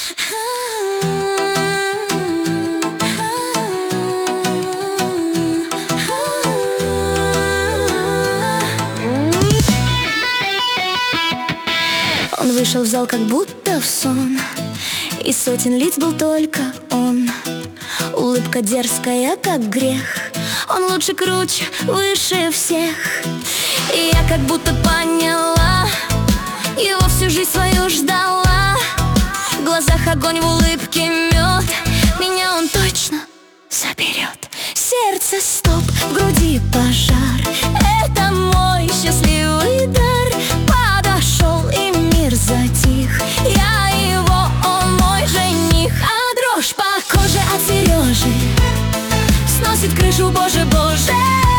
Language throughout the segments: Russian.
Он вышел в зал, как будто в сон. Из сотен лиц был только он. Улыбка дерзкая, как грех. Он лучше, круче, выше всех. И я как будто поняла, его всю жизнь свою ждала. В глазах огонь, в улыбке мед. Меня он точно заберет. Сердце стоп, в груди пожар. Это мой счастливый дар. Подошел, и мир затих. Я его, он мой жених. А дрожь по коже от Сережи сносит крышу, боже, боже.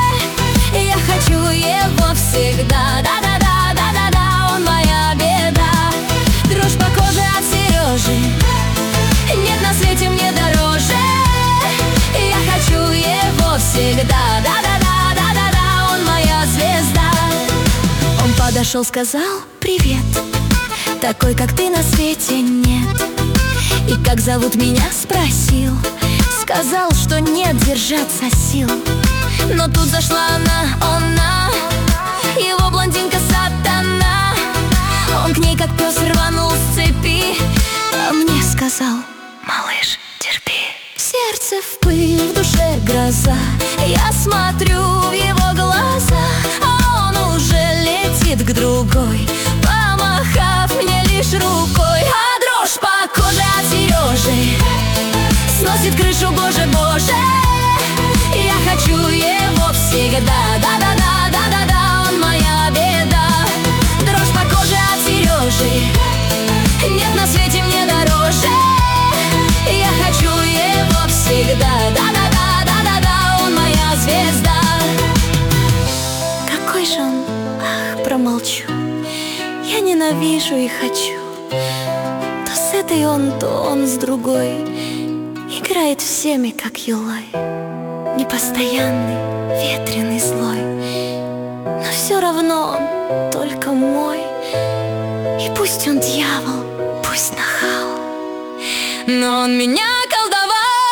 Я хочу его всегда. Да-да-да, да-да-да, он моя беда. Дрожь по коже от Сережи, нет на свете мне дороже. Я хочу его всегда. Да-да-да, да-да-да, он моя звезда. Он подошел, сказал привет. Такой, как ты, на свете нет. И как зовут меня, спросил. Сказал, что нет держаться сил. Но тут зашла она, его блондинка сатана. Он к ней, как пес, рванул с цепи, а мне сказал: малыш, терпи. Сердце в пыль, в душе гроза. Я смотрю в его глаза, а он уже летит к другой, помахав мне лишь рукой. А дрожь по коже от Сережи сносит крышу, боже, боже. Я хочу его всегда. Да-да-да, да-да-да, он моя беда. Дрожь по коже от Сережи, нет на свете мне дороже. Я хочу его всегда. Да-да-да, да-да-да, он моя звезда. Какой же он, ах, промолчу. Я ненавижу и хочу. То с этой он, то он с другой. Играет всеми, как юлой. Непостоянный, ветреный, злой. Но все равно он только мой. И пусть он дьявол, пусть нахал, но он меня колдовал.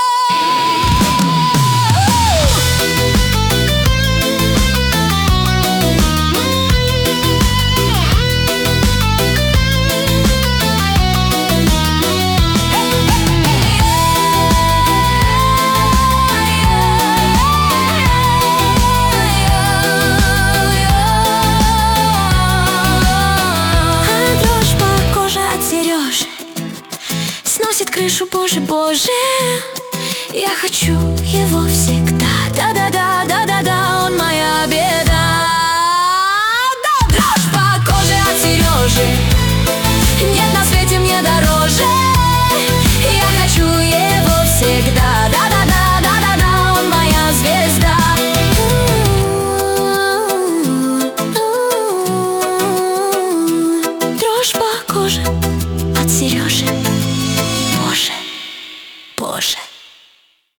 Сносит крышу, боже, боже. Я хочу его всегда. Да-да-да, да-да-да, он моя